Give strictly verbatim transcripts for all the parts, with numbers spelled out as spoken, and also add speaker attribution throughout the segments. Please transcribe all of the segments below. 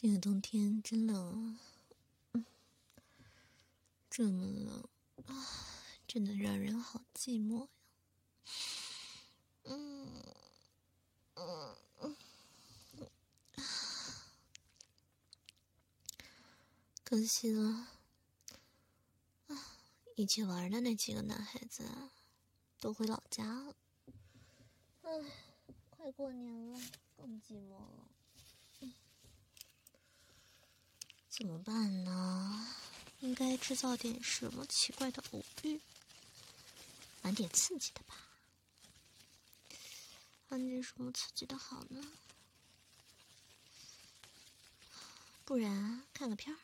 Speaker 1: 这个冬天真冷啊，嗯，这么冷啊，真的让人好寂寞呀。嗯嗯嗯，可惜了啊！一起玩的那几个男孩子啊，都回老家了。唉，快过年了，更寂寞了。嗯，怎么办呢？应该制造点什么奇怪的偶遇，玩点刺激的吧？玩点什么刺激的好呢？不然看个片儿。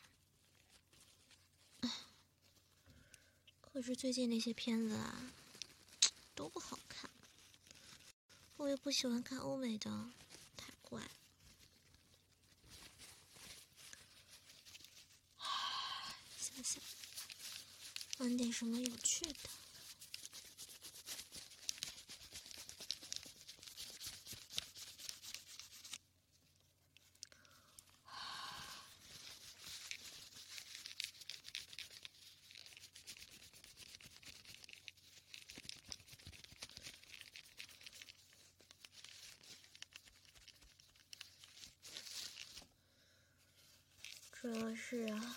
Speaker 1: 可是最近那些片子啊，都不好看。我也不喜欢看欧美的，太怪。想想，玩点什么有趣的。主要是啊，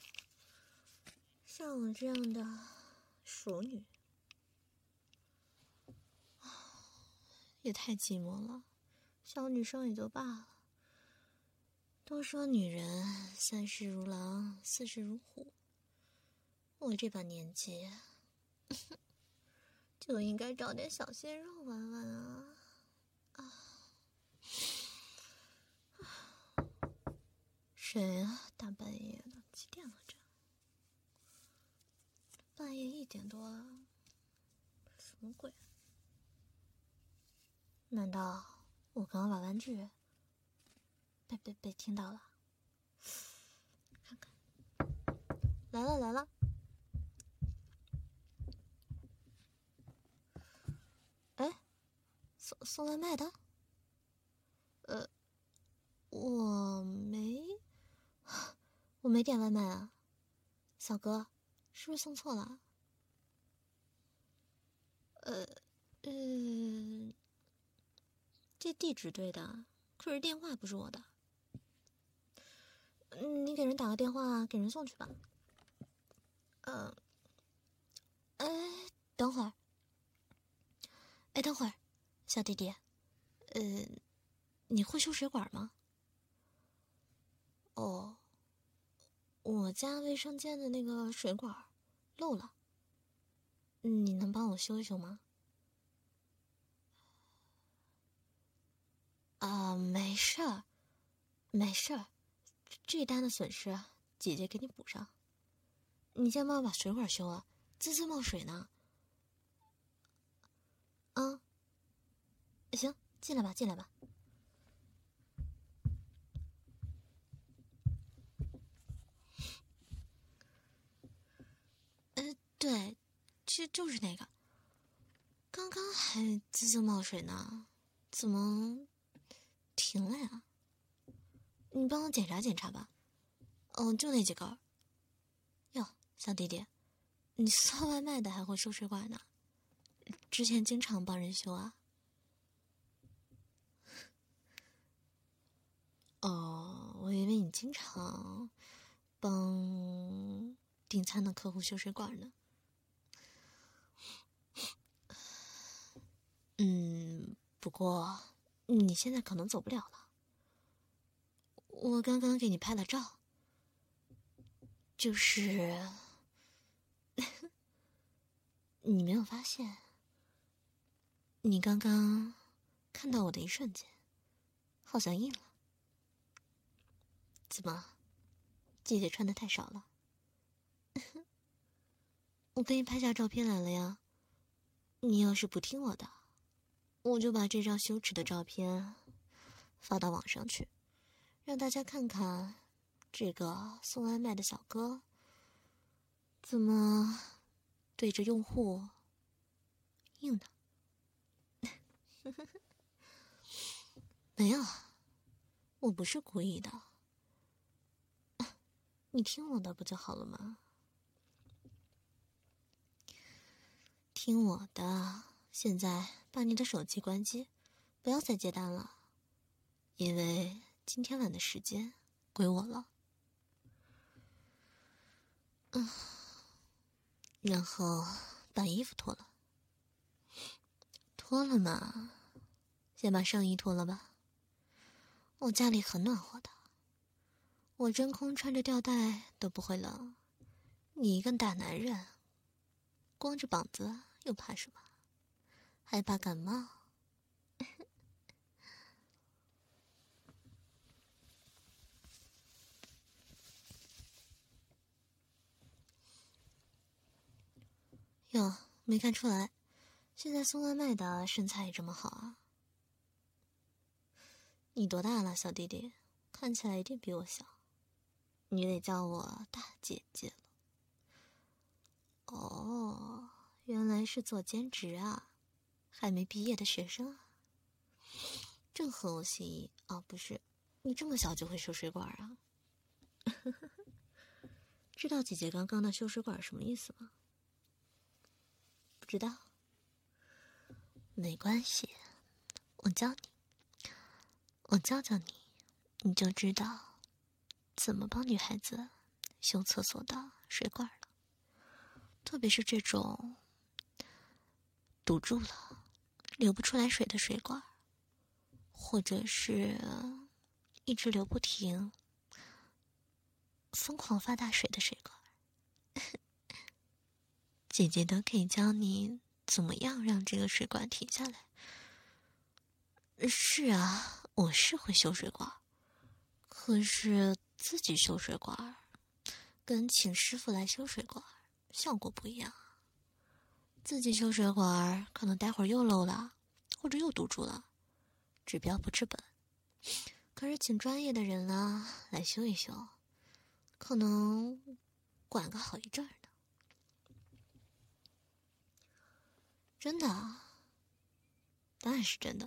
Speaker 1: 像我这样的熟女，也太寂寞了。小女生也就罢了，都说女人三十如狼，四十如虎。我这把年纪，就应该找点小鲜肉玩玩啊！啊，谁啊？大半夜的，几点了这？半夜一点多了，什么鬼？难道我刚刚玩玩具被被被听到了？看看，来了来了！哎，送送外卖的？呃，我没，我没点外卖啊，小哥，是不是送错了？呃，呃，这地址对的，可是电话不是我的。嗯，你给人打个电话，给人送去吧。嗯、呃，哎，等会儿，哎，等会儿，小弟弟，呃，你会修水管吗？哦，我家卫生间的那个水管漏了，你能帮我修一修吗？啊，没事儿，没事儿，这单的损失姐姐给你补上。你先帮我把水管修了，滋滋冒水呢。啊，行，进来吧，进来吧。呃，对，就就是那个，刚刚还滋滋冒水呢，怎么停了呀？你帮我检查检查吧。嗯，就那几根。哟，小弟弟，你送外卖的还会修水管呢？之前经常帮人修啊？哦，我以为你经常帮订餐的客户修水管呢。嗯，不过你现在可能走不了了。我刚刚给你拍了照，就是你没有发现，你刚刚看到我的一瞬间，好像硬了。怎么，姐姐穿的太少了？我给你拍下照片来了呀。你要是不听我的，我就把这张羞耻的照片发到网上去，让大家看看这个送外卖的小哥怎么对着用户硬的。没有，我不是故意的， 你听我的不就好了吗？听我的，现在把你的手机关机，不要再接单了，因为今天晚的时间归我了。嗯，然后把衣服脱了。脱了嘛，先把上衣脱了吧。我家里很暖和的，我真空穿着吊带都不会冷。你一个大男人，光着膀子又怕什么？还怕感冒？哟，没看出来，现在送外卖的身材也这么好啊。你多大了，小弟弟？看起来一定比我小，你得叫我大姐姐了。哦，原来是做兼职啊，还没毕业的学生啊，正合我心意。哦，不是，你这么小就会修水管啊？知道姐姐刚刚的修水管什么意思吗？不知道？没关系，我教你，我教教你，你就知道怎么帮女孩子修厕所的水管了。特别是这种堵住了流不出来水的水管，或者是一直流不停疯狂发大水的水管，姐姐都可以教你怎么样让这个水管停下来。是啊，我是会修水管，可是自己修水管跟请师傅来修水管效果不一样。自己修水管可能待会儿又漏了，或者又堵住了，治标不治本。可是请专业的人呢来修一修，可能管个好一阵儿呢。真的，当然是真的。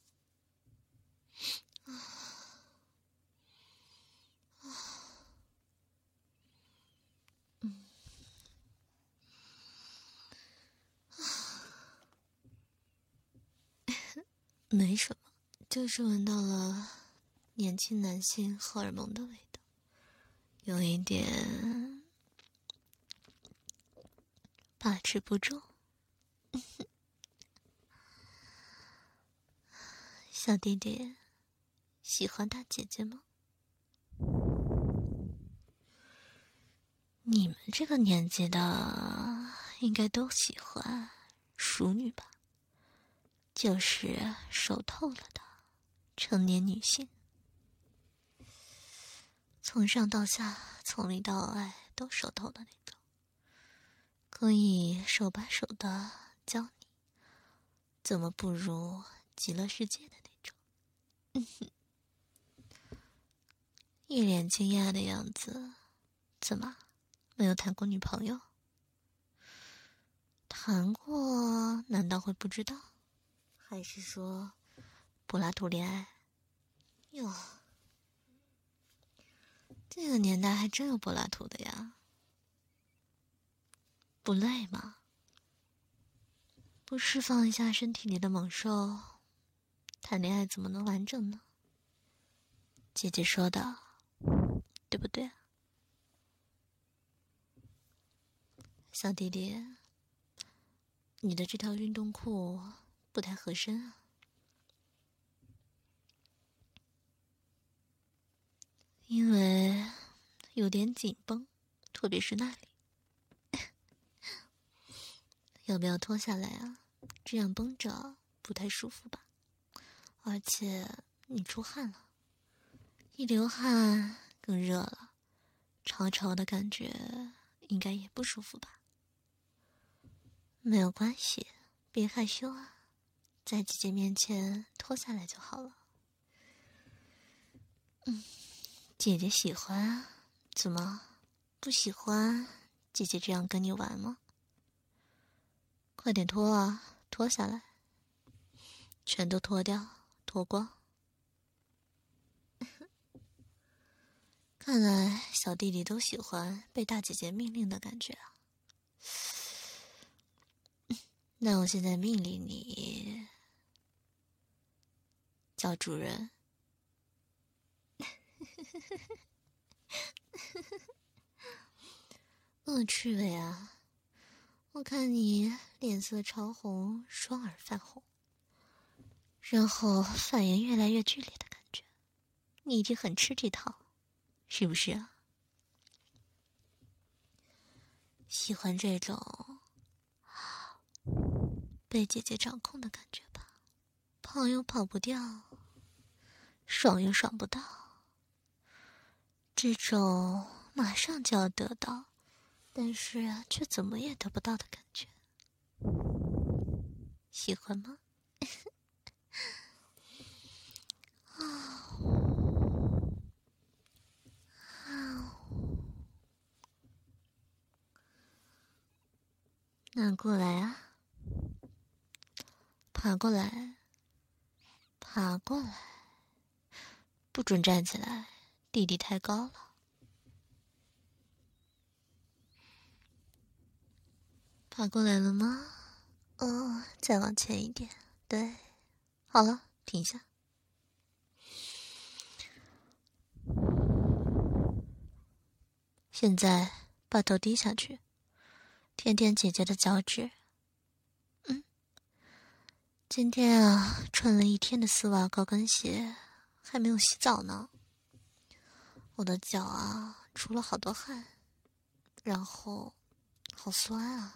Speaker 1: 啊啊，嗯啊，没什么，就是闻到了年轻男性荷尔蒙的味道，有一点把持不住。小弟弟，喜欢大姐姐吗？你们这个年纪的应该都喜欢熟女吧，就是熟透了的成年女性，从上到下，从里到外都熟透的那种，可以手把手的教你怎么步入极乐世界的那种。嗯哼，一脸惊讶的样子，怎么没有谈过女朋友？谈过难道会不知道？还是说柏拉图恋爱？哟，这个年代还真有柏拉图的呀。不累吗？不释放一下身体里的猛兽，谈恋爱怎么能完整呢？姐姐说的对不对？小弟弟，你的这条运动裤不太合身啊，因为有点紧绷，特别是那里。要不要脱下来啊？这样绷着不太舒服吧？而且你出汗了，一流汗更热了，潮潮的感觉应该也不舒服吧？没有关系，别害羞啊，在姐姐面前脱下来就好了。嗯，姐姐喜欢啊，怎么不喜欢姐姐这样跟你玩吗？快点脱啊，脱下来，全都脱掉，脱光。 看来小弟弟都喜欢被大姐姐命令的感觉啊。那我现在命令你叫主人。恶趣味啊！我看你脸色潮红，双耳泛红，然后反应越来越剧烈的感觉，你一定很吃这套，是不是啊？喜欢这种被姐姐掌控的感觉吧？跑又跑不掉，爽又爽不到，这种马上就要得到，但是却怎么也得不到的感觉，喜欢吗？那过来啊，爬过来，爬过来，不准站起来，弟弟太高了。爬过来了吗？哦，再往前一点，对，好了，停下。现在把头低下去，舔舔姐姐的脚趾。嗯，今天啊，穿了一天的丝袜高跟鞋，还没有洗澡呢。我的脚啊，出了好多汗，然后好酸啊。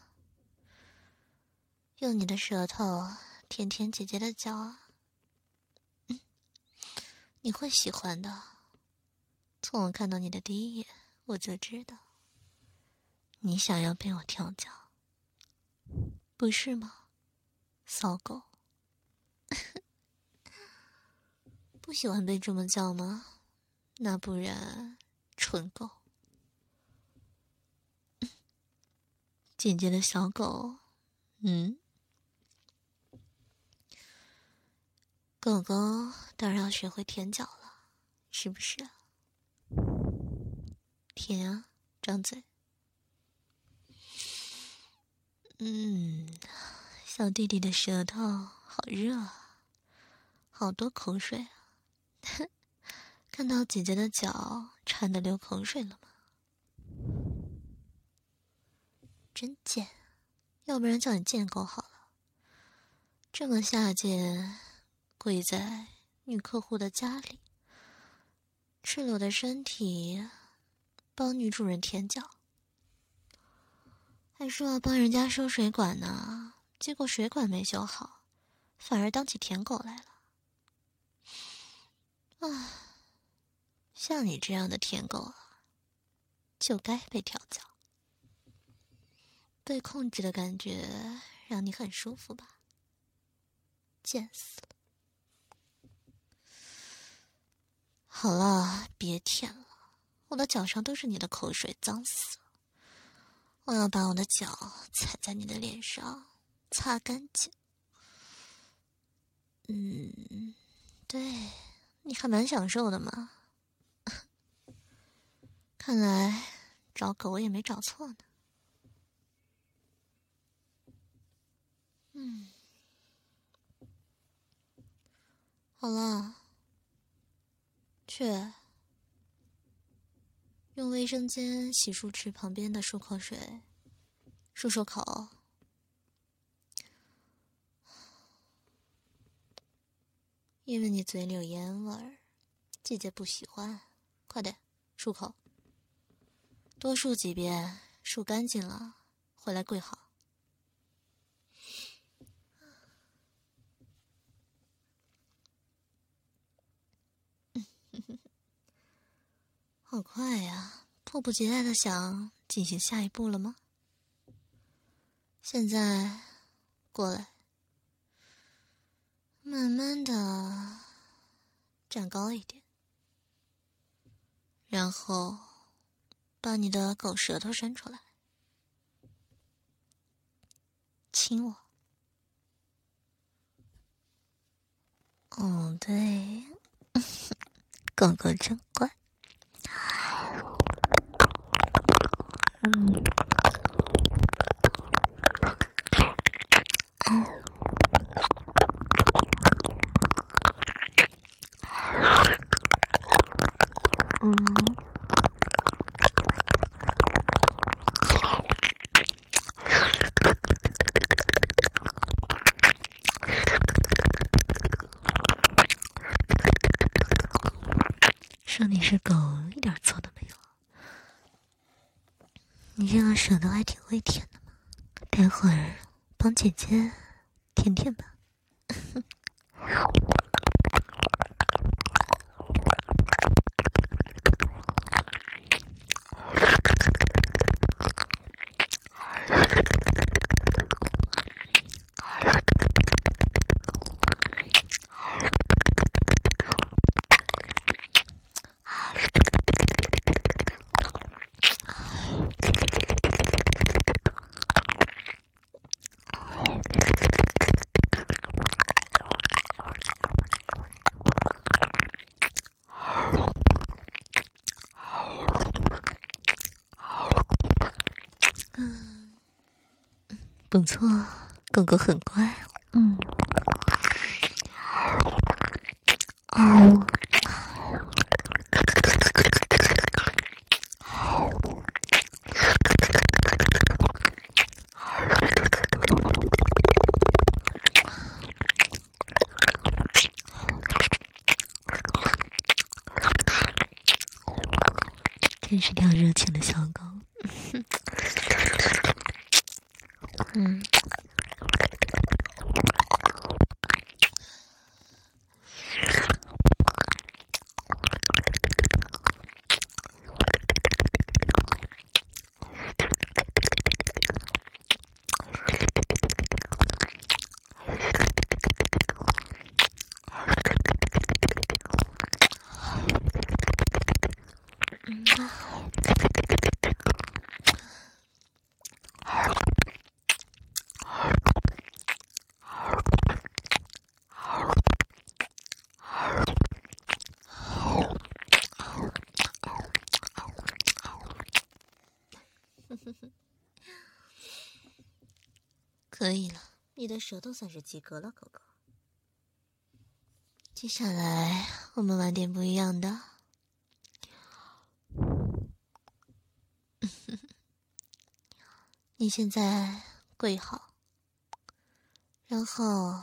Speaker 1: 用你的舌头舔舔姐姐的脚啊，嗯，你会喜欢的。从我看到你的第一眼，我就知道，你想要被我调教，不是吗，骚狗？不喜欢被这么叫吗？那不然，蠢狗。姐姐的小狗，嗯，狗狗当然要学会舔脚了，是不是啊？舔啊，张嘴。嗯，小弟弟的舌头好热啊，好多口水啊！看到姐姐的脚馋得流口水了吗？真贱，要不然叫你贱狗好了。这么下贱，跪在女客户的家里，赤裸的身体帮女主人舔脚，还说要帮人家修水管呢，结果水管没修好，反而当起舔狗来了。啊，像你这样的舔狗啊，就该被调教。被控制的感觉让你很舒服吧？贱死了！好了，别舔了，我的脚上都是你的口水，脏死了。我要把我的脚踩在你的脸上，擦干净。嗯，对，你还蛮享受的嘛。看来找狗也没找错呢。嗯，好了，去用卫生间洗漱池旁边的漱口水漱漱口。因为你嘴里有烟味儿，姐姐不喜欢。快点，漱口，多漱几遍，漱干净了，回来跪好。好快呀，迫不及待的想进行下一步了吗？现在，过来，慢慢的站高一点，然后把你的狗舌头伸出来，亲我。哦，对，狗狗真乖。 嗯。嗯。说你是狗一点错都没有，你这个舌头还挺会舔的嘛，待会儿帮姐姐舔舔吧。不错，狗狗很乖。嗯。哦。真是条热情的小狗。嗯。可以了，你的舌头算是及格了，狗狗。接下来我们玩点不一样的。你现在跪好，然后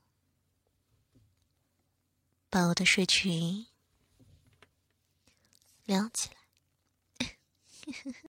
Speaker 1: 把我的睡裙撩起来。